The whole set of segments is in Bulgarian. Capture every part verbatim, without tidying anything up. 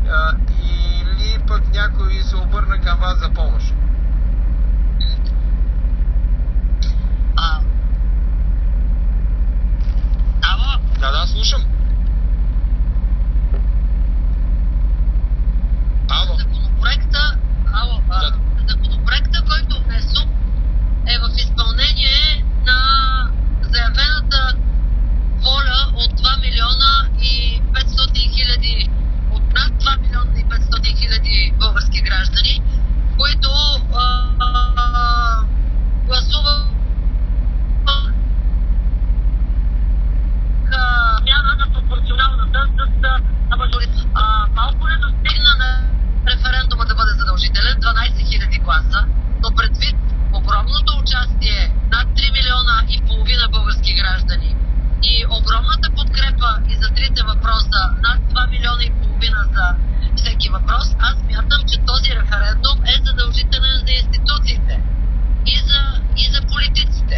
а, или пък някой се обърна към вас за помощ? А... Ало? Да, да, слушам. Ало? Законопроекта, ало, а, Да. законопроекта, който внесох, е в изпълнение на заявената воля от два милиона и петстотин хиляди, от над два милиона и петстотин хиляди български граждани, които а, а, гласуваха смяна на пропорционалната с мажоритет. Малко не достигна на референдума да бъде задължителен, дванайсет хиляди гласа, но предвид огромното участие над три милиона и половина български граждани и огромната подкрепа и за трите въпроса, над два милиона и половина за всеки въпрос, аз смятам, че този референдум е задължителен за институциите и за, и за политиците.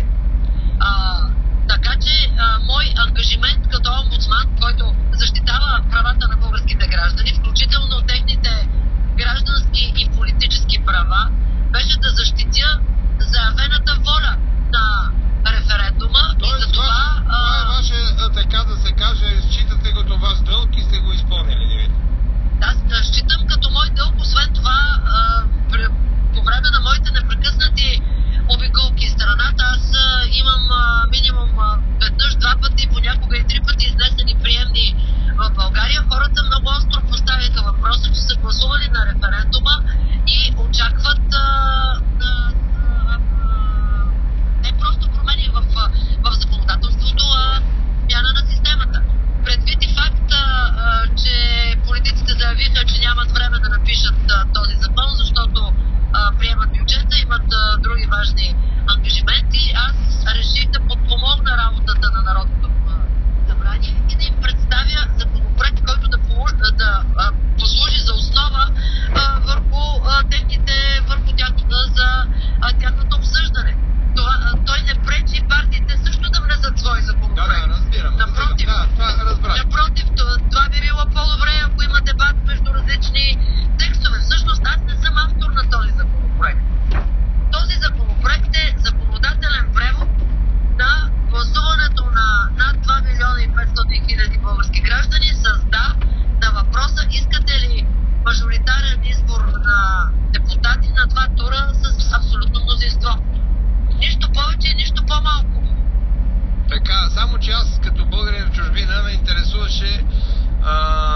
А, така че а, мой ангажимент като омбудсман, който защитава правата на българските граждани, включително техните граждански и политически права, беше да защитя заявената воля на референдума. Тоест, и за това, ваше, а... това е ваше, така да се каже, считате като ваш дълг и сте го изпълнили, не видите? Аз считам като мой дълг, освен това, а, при, по време на моите непрекъснати обиколки из страната, аз а, имам а, минимум а, веднъж, два пъти, понякога и три пъти изнесени приемни в България. Хората много остро поставиха въпроса, че са гласували на референдума и очакват а, а, а, а, не просто промени в, в законодателството, а смяна на системата. Предвид и факта, че политиците заявиха, че нямат време да напишат този закон, защото приемат бюджета, имат други важни ангажименти, аз реших да подпомогна работата на Народното събрание и да им представя законопроект, който да, да послужи за основа върху техните, върху тяхното, за тяхното обсъждане. Това, той не пречи партиите също да внесат свои законопроекти. Да, да, разбирам. Напротив, да, това разбрах. напротив, това би било по-добре, ако има дебат между различни текстове. Всъщност аз не съм автор на този законопроект. Този законопроект е законодателен превод на гласуването на над два милиона и петстотин хиляди български граждани с да на въпроса: искате ли мажоритарен избор на депутати на два тура с абсолютно мнозинство. Нищо повече, нищо по-малко. Така, само че аз като българин в чужбина ме интересуваше а,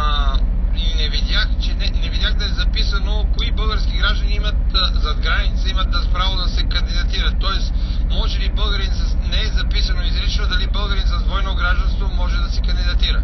и не видях, че не, не видях да е записано кои български граждани имат а, зад граница, имат да право да се кандидатират. Тоест, може ли българин с... не е записано изрично дали българин с двойно гражданство може да се кандидатира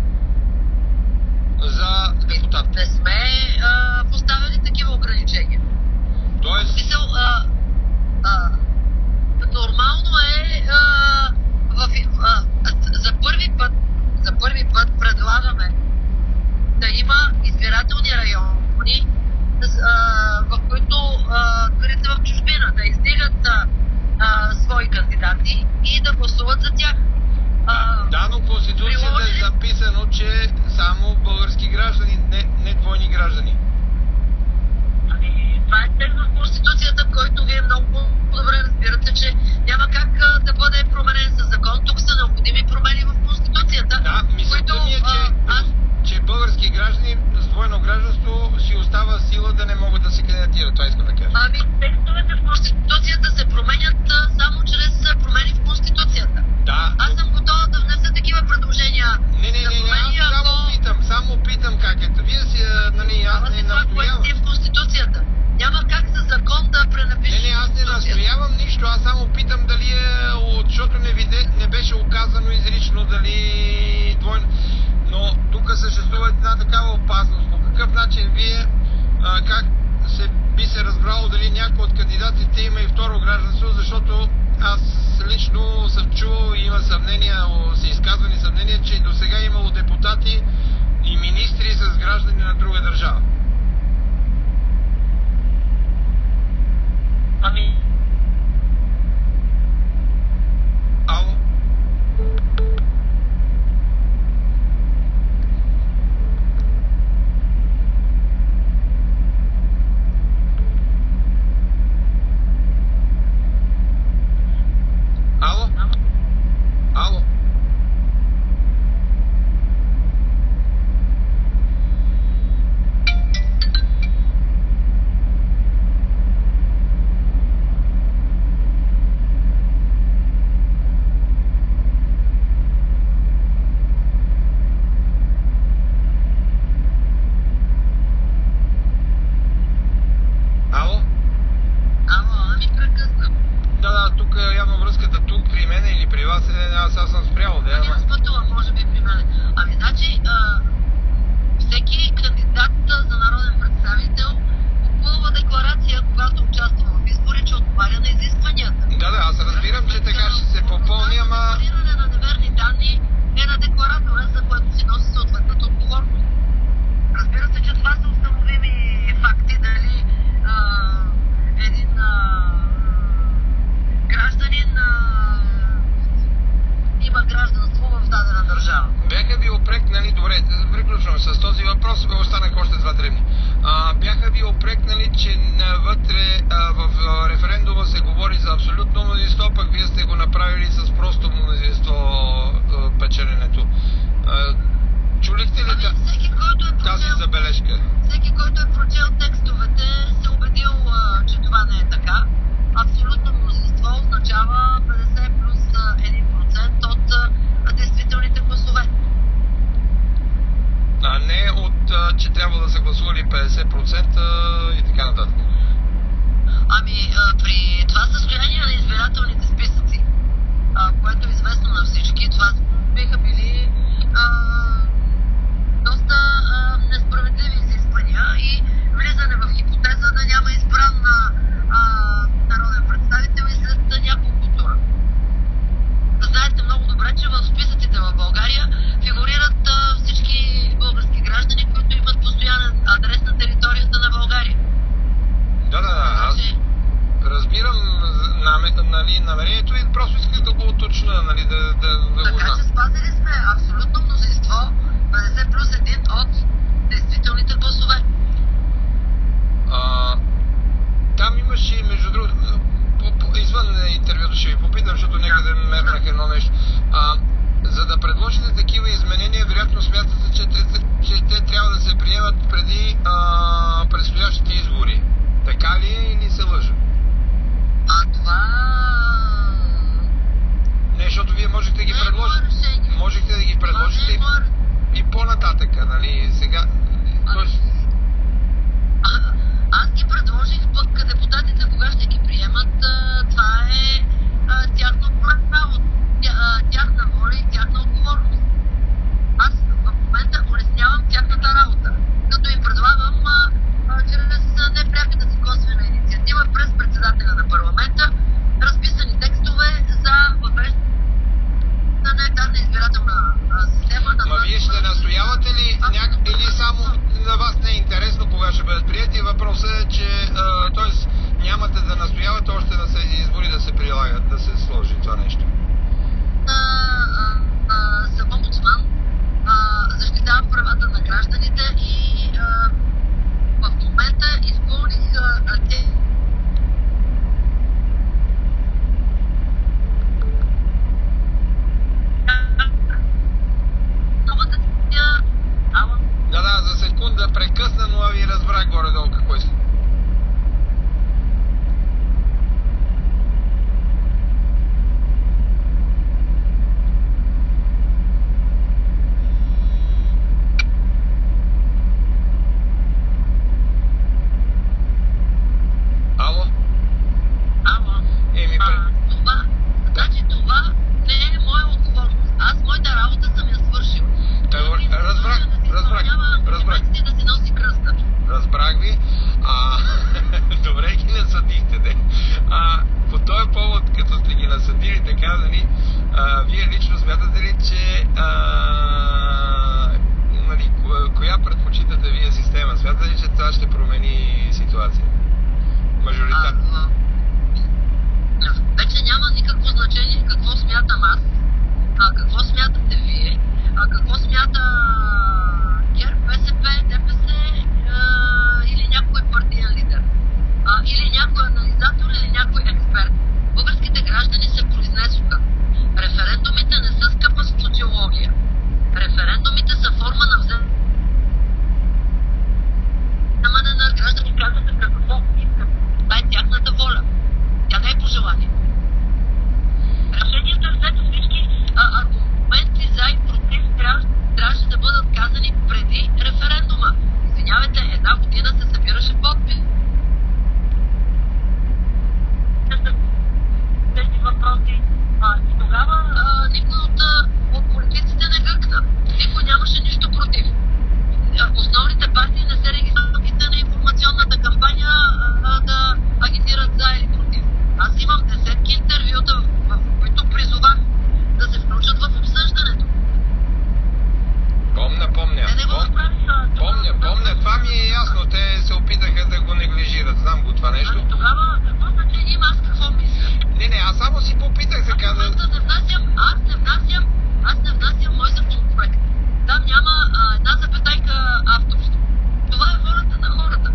за депутат. Не сме а, поставили такива ограничения. Тоест... Мисъл, а, а, нормално е а, в, а, за първи път за първи път предлагаме да има избирателни райони, а, в които дори в чужбина да издигат а, а, свои кандидати и да гласуват за тях. А, да, но Конституцията е записано, че само български граждани, не, не двойни граждани. Ами, това е текст в Конституцията, който вие много добре разбирате, че няма как а, да бъде променен със закон. Тук са необходими промени в Конституцията. Да, мисълта ми е, че, а, аз... че български граждани с двойно гражданство си остава сила да не могат да се кандидатират. Това искам да кажа. Ами, текстовете в Конституцията се променят а, само чрез промени в Конституцията. Да. Аз съм готова да внеса такива предложения. Не, не, не, не, аз само ако... питам, само питам как е. Вие си, нали, аз не настоявам. Това, в Конституцията. Няма как със закон да пренапишеш. Не, не, аз не настоявам нищо, аз само питам дали е, защото не, виде, не беше оказано изрично дали двойно. Но тук съществува една такава опасност. По какъв начин вие, а, как се, би се разбрало дали някой от кандидатите има и второ гражданство, защото аз лично съм чул и има съмнения, са изказвани съмнения, че и до сега е имало депутати и министри с граждани на друга държава. Ами... Ало? с този въпрос, останах още два дребни. А, бяха ви опрекнали, че вътре а, в а, референдума се говори за абсолютно мнозинство, пък вие сте го направили с просто мнозинство а, печеленето. А, чулихте ли Ами, всеки, който е тази прочел, забележка? всеки, който е прочел текстовете, се убедил, а, че това не е така. Абсолютно мнозинство означава петдесет плюс един процент от а, действителните гласове. А не от, а, че трябва да са гласували петдесет процента и така нататък. Ами, а, при това състояние на избирателните списъци, а, което е известно на всички, това биха били а, доста а, несправедливи изисквания и влизане в хипотеза да няма избран а, а, народен представител и след няколко тура. Знаете много добре, че в списъците в България фигурират а, всички български граждани, които имат постоянен адрес на територията на България. Да, да, да. Аз разбирам нали, намерението и просто исках да го уточня, нали, да, да, да така го знам. че спазили сме абсолютно мнозинство, петдесет плюс един от действителните гласове. А, там имаше, между другото, извън интервюто ще ви попитам, защото някъде мернах едно нещо. А, за да предложите такива изменения, вероятно смятате, че те, че те трябва да се приемат преди а, предстоящите избори. Така ли е или се лъжа? А това... Не, защото вие можете да ги не предложите. Е можете да ги предложите е и, и по-нататъка, нали, сега. Тоест... А, аз ги предложих, пък депутатите кога ще ги приемат, а, това е а, тяхно право, тя, а, тяхна воля и тяхна отговорност. Аз в момента улеснявам тяхната работа, като им предлагам а, а, чрез непряката си косвена инициатива през председателя на парламента разписани текстове за въвеждане на избирателна а, система. Ма вие ще настоявате ли няк... или само на вас не е интересно кога ще бъдат прияти? Въпросът е, че т.е. нямате да настоявате още да се избори да се прилагат, да се сложи това нещо. А, а, а, съм омбудсман, а, защитавам правата на гражданите и а, в момента изпълних а, те Да, да, за секунда прекъсна, но ви разбрах горе-долу какво иска. Ало? Ало? Еми, а, пре... това, значи това не е моя отговорност. Аз моята работа съм я свършил. Той, разбрах, разбрах, разбрах. Да си носи кръста. Разбрах ви. А, добре ги насъдихте, де. А, по този повод, като сте ги насъдили, така, нали, а, вие лично смятате ли, че а, нали, коя предпочитате вие система? Смятате ли, че това ще промени ситуация? Мажоритар. Вече няма никакво значение какво смятам аз, а какво смятате вие, а какво смята ГЕРБ, БСП, ДПС а, или някой партиен лидер, а, или някой анализатор, или някой експерт. Българските граждани се произнесоха. Референдумите не са скъпа социология. Референдумите са форма на вземане на граждани, казаха какво искат. Това е тяхната воля. Тя не е пожелание. Решението е взето, всички а, аргументи за и против трябваше да бъдат казани една запетайка авторство. Това е волята на хората.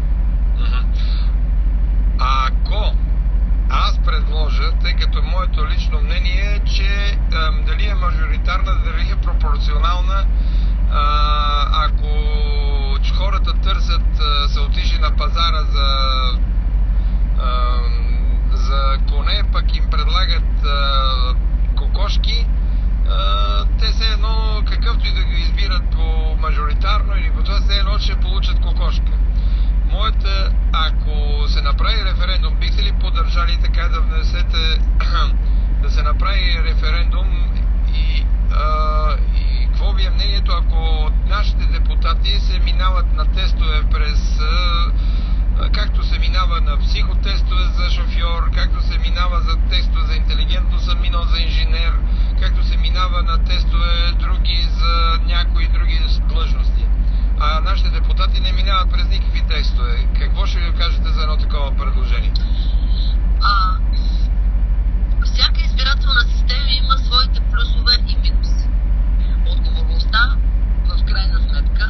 Ако аз предложа, тъй като моето лично мнение е, че ам, дали е мажоритарна, дали е пропорционална, а, ако хората търсят, а, са отишли на пазара за, а, за коне, пък им предлагат а, кокошки, а, те все едно, какъвто и да ги избират по мажоритарно или по това, все едно ще получат кокошка. Моята, ако се направи референдум, бихте ли поддържали така да внесете да се направи референдум и, а, и какво ви е мнението, ако нашите депутати се минават на тестове през а, както се минава на психотестове за шофьор, както се минава за тестове за интелигентност, съм минал за инженер, както се минава на тестове други за някои други длъжности. А нашите депутати не минават през никакви текстове. Какво ще ви кажете за едно такова предложение? А, всяка избирателна система има своите плюсове и минуси. Отговорността, в крайна сметка,